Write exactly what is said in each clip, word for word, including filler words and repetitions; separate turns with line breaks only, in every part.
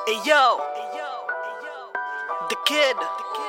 Ayo, the kid.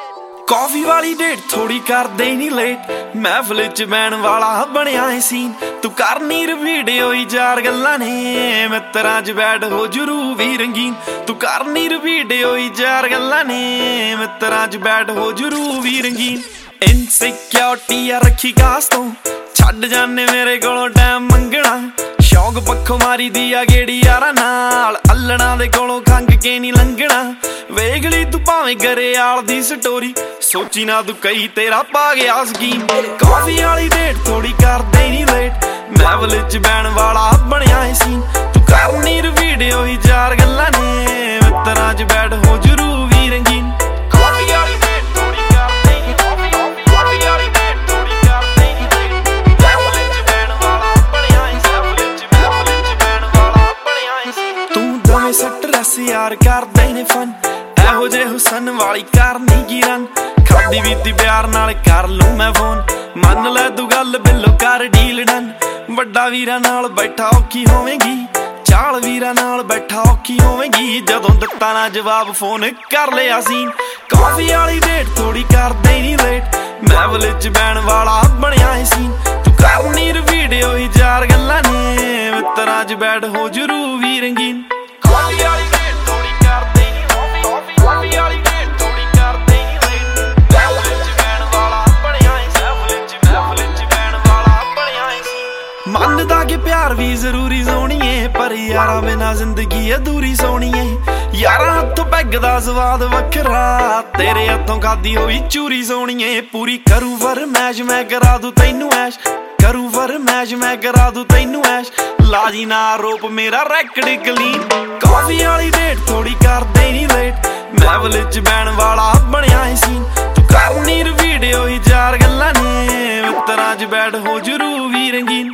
Coffee वाली date थोड़ी कर दे नी लेट महफिल च बैण वाला बनया है सीन तू कर नीर वीडियो ही चार गल्लां ने मित्तरां च बैठ हो जरू भी रंगीन तू कर नीर वीडियो ही चार गल्लां ने मित्तरां च बैठ हो जरू भी रंगीन इनसिक्योरिटी आ रखी कास तो छड्ड जाने मेरे कोलों टाइम मंगना शौक पक्खों मारी दी आ गेड़ी यारा नाल अल्लना दे कोलों खंग के नी लंघना वेख ली तू भावें गरेयाल दी स्टोरी सोची ना तू कई तेरा पा गया स्कीम कॉफी वाली डेट थोड़ी कर दे नी लेट महफिल च बैण वाला बनया है सीन तू कर नीर वीडियो ही चार गल्लां ने मित्तरां च बैठ हो जरू भी रंगीन कॉफी वाली डेट थोड़ी कर दे नी कॉफी कॉफी वाली डेट थोड़ी कर दे नी महफिल च बैण वाला बनया है महफिल च महफिल च बैण वाला बनया है तू दवे स्ट्रेस यार कर दे ने फन एहो जे हुसन वाली करनी की रन खादी बीती प्यार नाल कर लूं मैं फोन मन ले तू गल बिल्लो कर डील डन वड्डा वीरा नाल बैठा औखी होवेगी चाल वीरा नाल बैठा औखी होवेगी जदों दित्ता ना जवाब फोन कर लिया सीन कॉफी वाली डेट थोड़ी कर दे नी लेट महफिल च बैण वाला बनया है सीन तू कर नीर वीडियो ही चार गल्लां ने मित्तरां च बैठ हो जरू भी रंगीन कॉफी वाली डेट थोड़ी कर दे नी कॉफी कॉफी वाली डेट थोड़ी कर दे नी लेट महफिल च बैण वाला बनया है महफिल च महफिल च बैण वाला बनया है मनदा कि प्यार भी जरूरी सोणीए पर यारा बिना जिंदगी अधूरी सोणीए यारा हत्थों पैगदा स्वाद वखरा तेरे हत्थों खादी होई चूरी सोणीए पूरी करूं फरमैश मैं करा दूं तैनू ऐश करूं फरमैश मैं करा दूं तैनू ऐश लाजी ना आरोप मेरा रैकड क्लीन कॉफी वाली डेट थोड़ी कर दे नी लेट महफिल च बैण वाला बनया है सीन तू कर नीर वीडियो ही चार गल्लां ने मित्तरां च बैठ हो जरू भी रंगीन